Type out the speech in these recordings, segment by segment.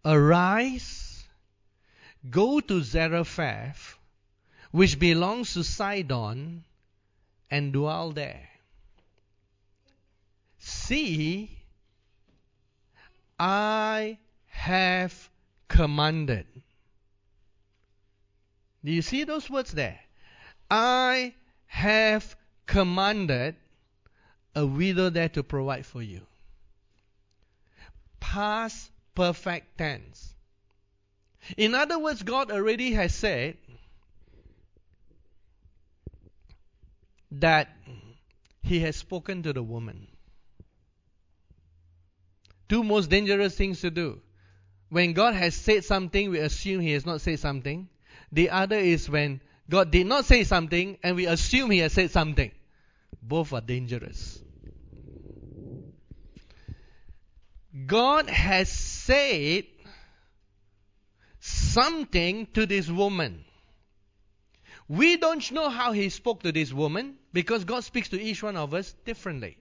Arise, go to Zarephath, which belongs to Sidon, and dwell there. See, I have commanded. Do you see those words there? I have commanded a widow there to provide for you. Past perfect tense. In other words, God already has said that He has spoken to the woman. Two most dangerous things to do. When God has said something, we assume He has not said something. The other is when God did not say something and we assume He has said something. Both are dangerous. God has said something to this woman. We don't know how He spoke to this woman because God speaks to each one of us differently.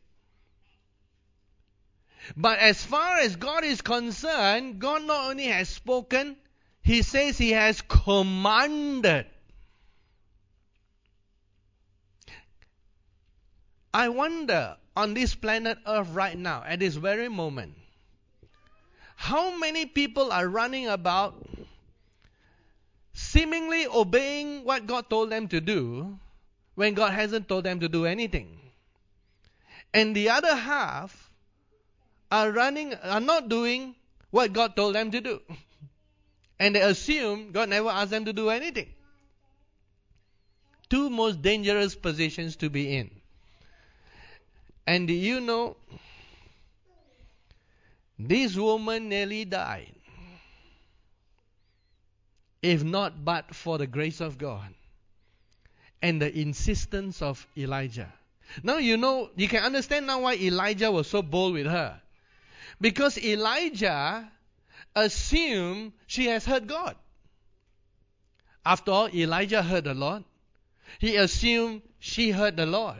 But as far as God is concerned, God not only has spoken, He says He has commanded. I wonder, on this planet Earth right now, at this very moment, how many people are running about seemingly obeying what God told them to do when God hasn't told them to do anything. And the other half are not doing what God told them to do. And they assume God never asked them to do anything. Two most dangerous positions to be in. And do you know, this woman nearly died. If not but for the grace of God and the insistence of Elijah. Now you can understand now why Elijah was so bold with her. Because Elijah assumed she has heard God. After all, Elijah heard the Lord. He assumed she heard the Lord.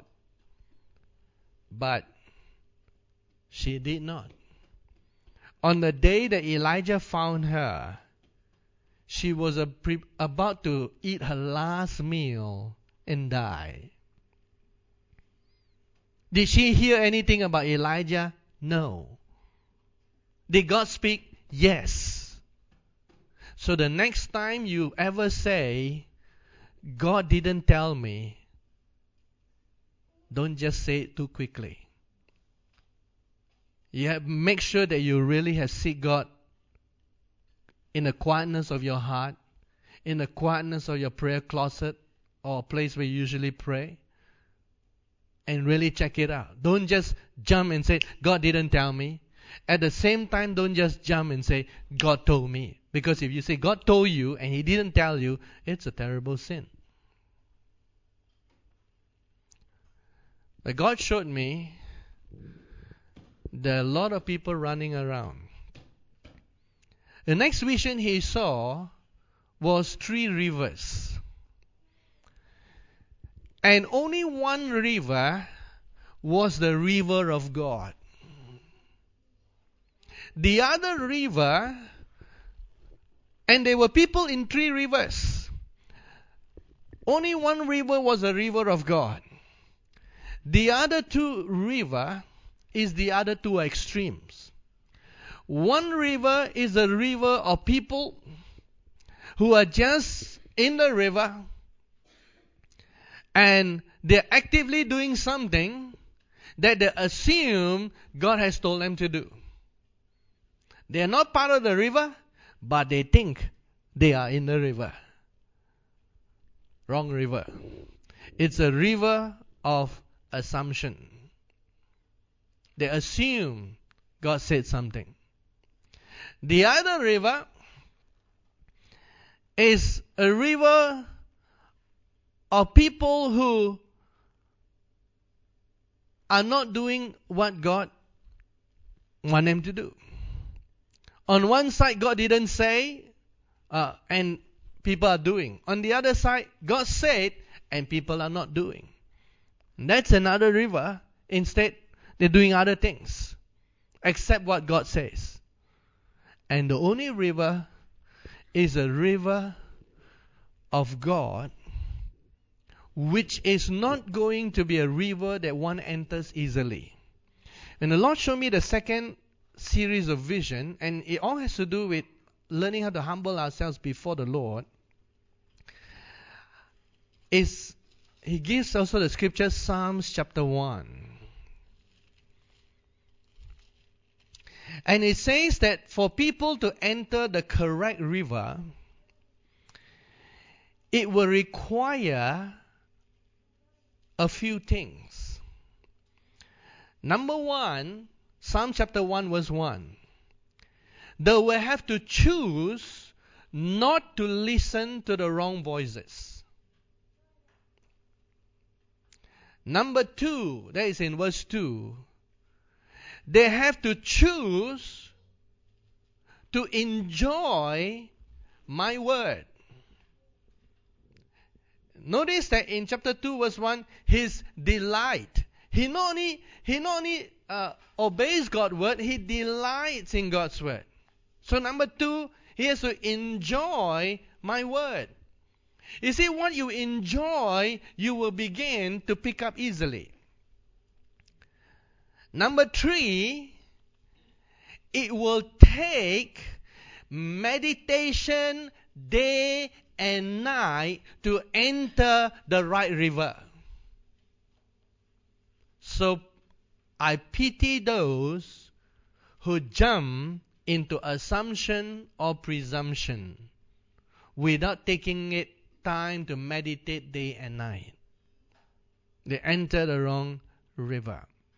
But she did not. On the day that Elijah found her, she was about to eat her last meal and die. Did she hear anything about Elijah? No. Did God speak? Yes. So the next time you ever say, God didn't tell me, don't just say it too quickly. Make sure that you really have seek God in the quietness of your heart, in the quietness of your prayer closet or a place where you usually pray, and really check it out. Don't just jump and say, God didn't tell me. At the same time, don't just jump and say, God told me. Because if you say God told you and He didn't tell you, it's a terrible sin. But God showed me there are a lot of people running around. The next vision he saw was 3 rivers. And only one river was the river of God. The other river, and there were people in 3 rivers. Only one river was the river of God. The other 2 rivers is the other 2 extremes. One river is a river of people who are just in the river and they're actively doing something that they assume God has told them to do. They are not part of the river, but they think they are in the river. Wrong river. It's a river of assumption. They assume God said something. The other river is a river of people who are not doing what God wants them to do. On one side, God didn't say, and people are doing. On the other side, God said, and people are not doing. And that's another river. Instead, they're doing other things, except what God says. And the only river is a river of God, which is not going to be a river that one enters easily. And the Lord showed me the second series of vision, and it all has to do with learning how to humble ourselves before the Lord. He gives also the scripture, Psalms chapter 1. And it says that for people to enter the correct river, it will require a few things. Number one, Psalm chapter 1 verse 1. They will have to choose not to listen to the wrong voices. Number two, that is in verse 2. They have to choose to enjoy my word. Notice that in chapter 2 verse 1, his delight. He not only obeys God's word, he delights in God's word. So number 2, he has to enjoy my word. You see, what you enjoy, you will begin to pick up easily. Number 3, it will take meditation day and night to enter the right river. So I pity those who jump into assumption or presumption without taking it time to meditate day and night. They enter the wrong river.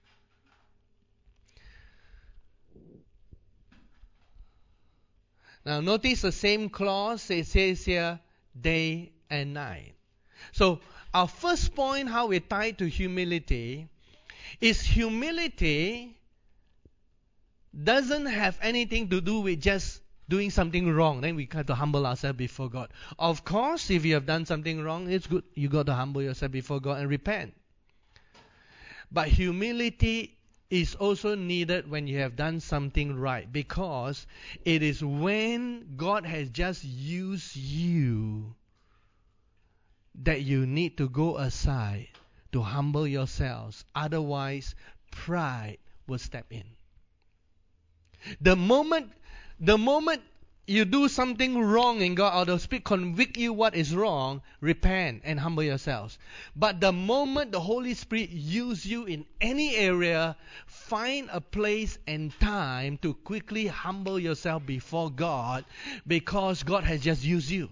Now notice the same clause, it says here, day and night. So our first point, how we tie to humility, is humility doesn't have anything to do with just doing something wrong. Then we have to humble ourselves before God. Of course, if you have done something wrong, it's good. You got to humble yourself before God and repent. But humility is also needed when you have done something right, because it is when God has just used you that you need to go aside to humble yourselves. Otherwise, pride will step in. The moment you do something wrong in God, or the Spirit convict you what is wrong, repent and humble yourselves. But the moment the Holy Spirit use you in any area, find a place and time to quickly humble yourself before God, because God has just used you.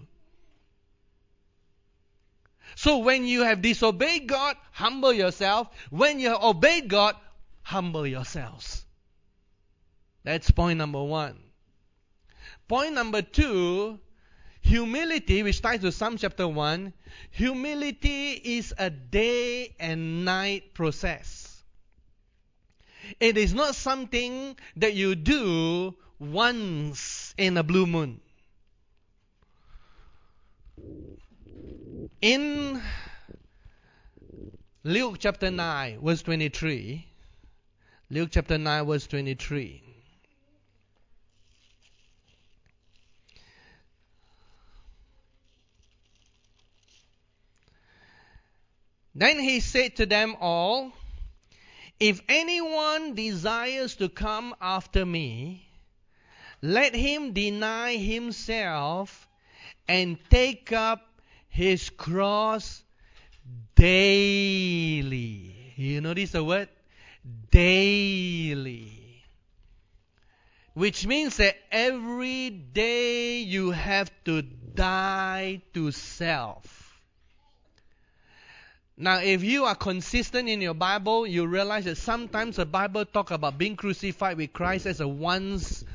So when you have disobeyed God, humble yourself. When you have obeyed God, humble yourselves. That's point number 1. Point number 2, humility, which ties to Psalm chapter 1. Humility is a day and night process. It is not something that you do once in a blue moon. In Luke chapter 9, verse 23, Luke chapter 9, verse 23, then he said to them all, if anyone desires to come after me, let him deny himself and take up his cross daily. You notice the word? Daily. Which means that every day you have to die to self. Now, if you are consistent in your Bible, you realize that sometimes the Bible talks about being crucified with Christ as a once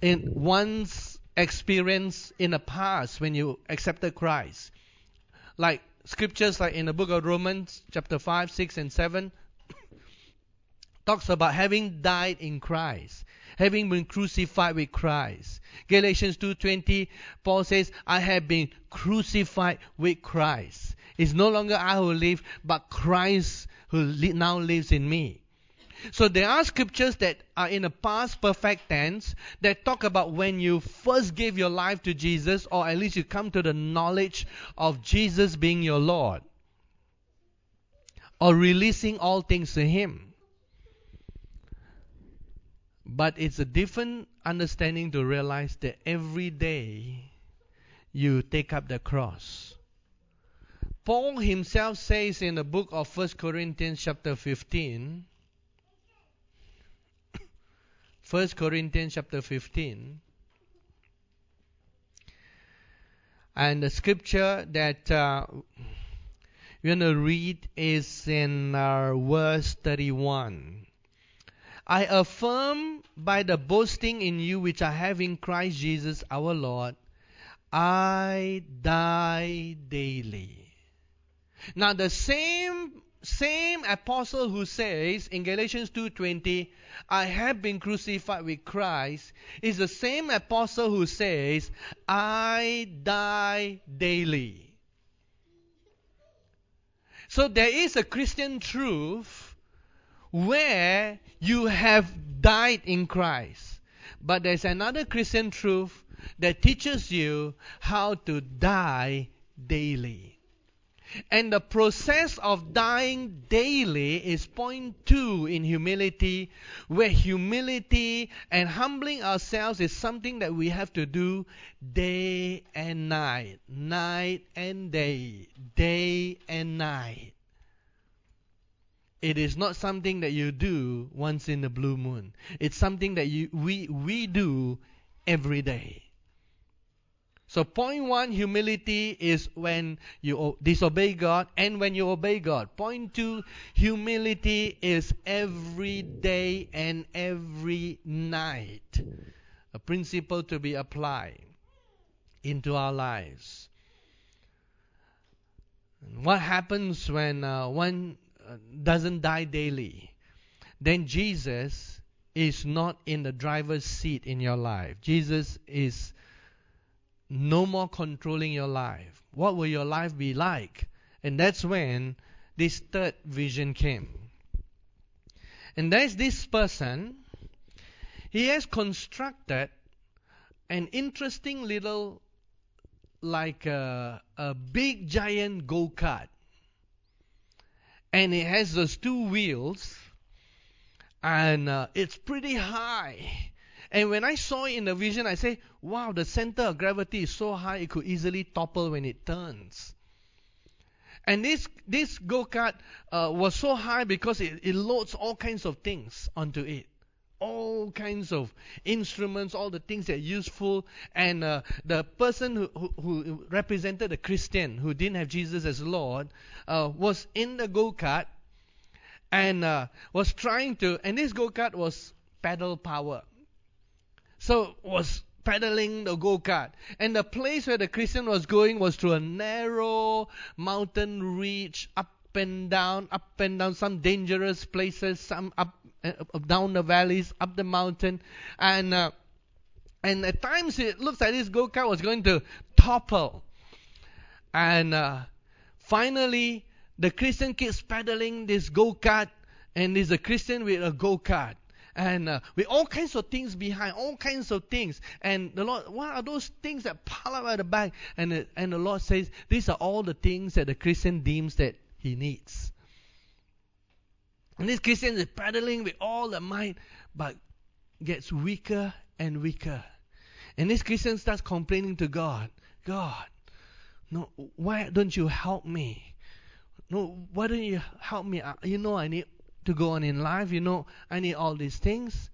experience in the past when you accepted Christ. Like scriptures like in the book of Romans chapter 5, 6 and 7 talks about having died in Christ, having been crucified with Christ. Galatians 2:20, Paul says, I have been crucified with Christ. It's no longer I who live, but Christ who now lives in me. So there are scriptures that are in a past perfect tense that talk about when you first gave your life to Jesus, or at least you come to the knowledge of Jesus being your Lord, or releasing all things to Him. But it's a different understanding to realize that every day you take up the cross. Paul himself says in the book of 1 Corinthians chapter 15, 1 Corinthians chapter 15, and the scripture that we're going to read is in verse 31. I affirm by the boasting in you which I have in Christ Jesus our Lord, I die daily. Now the same apostle who says in Galatians 2:20, I have been crucified with Christ, is the same apostle who says, I die daily. So there is a Christian truth where you have died in Christ. But there's another Christian truth that teaches you how to die daily. And the process of dying daily is point 2 in humility, where humility and humbling ourselves is something that we have to do day and night, night and day, day and night. It is not something that you do once in a blue moon. It's something that we do every day. So point 1, humility, is when you disobey God and when you obey God. Point 2, humility is every day and every night. A principle to be applied into our lives. What happens when one doesn't die daily? Then Jesus is not in the driver's seat in your life. Jesus is no more controlling your life. What will your life be like? And that's when this third vision came. And there's this person. He has constructed an interesting little, like a big giant go-kart. And it has those 2 wheels. And it's pretty high. And when I saw it in the vision, I say, wow, the center of gravity is so high it could easily topple when it turns. And this go-kart was so high because it loads all kinds of things onto it. All kinds of instruments, all the things that are useful. And the person who represented a Christian who didn't have Jesus as Lord was in the go-kart and was trying to, and this go-kart was pedal power. So was pedaling the go-kart. And the place where the Christian was going was through a narrow mountain ridge, up and down, some dangerous places, some up, down the valleys, up the mountain. And at times it looks like this go-kart was going to topple. And finally, the Christian keeps pedaling this go-kart, and there's a Christian with a go-kart. And with all kinds of things behind, all kinds of things. And the Lord, what are those things that pile up at the back? And the Lord says, these are all the things that the Christian deems that he needs. And this Christian is pedaling with all the might, but gets weaker and weaker. And this Christian starts complaining to God, God, no, why don't you help me? No, why don't you help me? You know I need to go on in life, you know, I need all these things.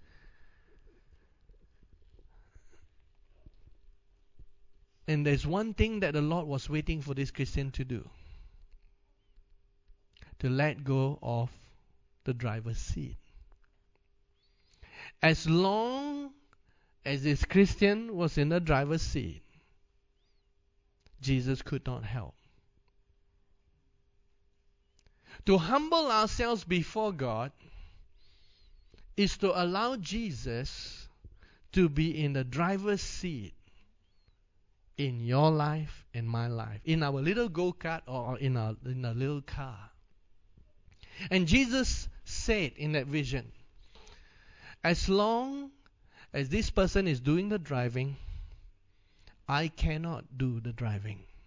And there's one thing that the Lord was waiting for this Christian to do. To let go of the driver's seat. As long as this Christian was in the driver's seat, Jesus could not help. To humble ourselves before God is to allow Jesus to be in the driver's seat in your life and my life, in our little go-kart or in a little car. And Jesus said in that vision, As long as this person is doing the driving, I cannot do the driving.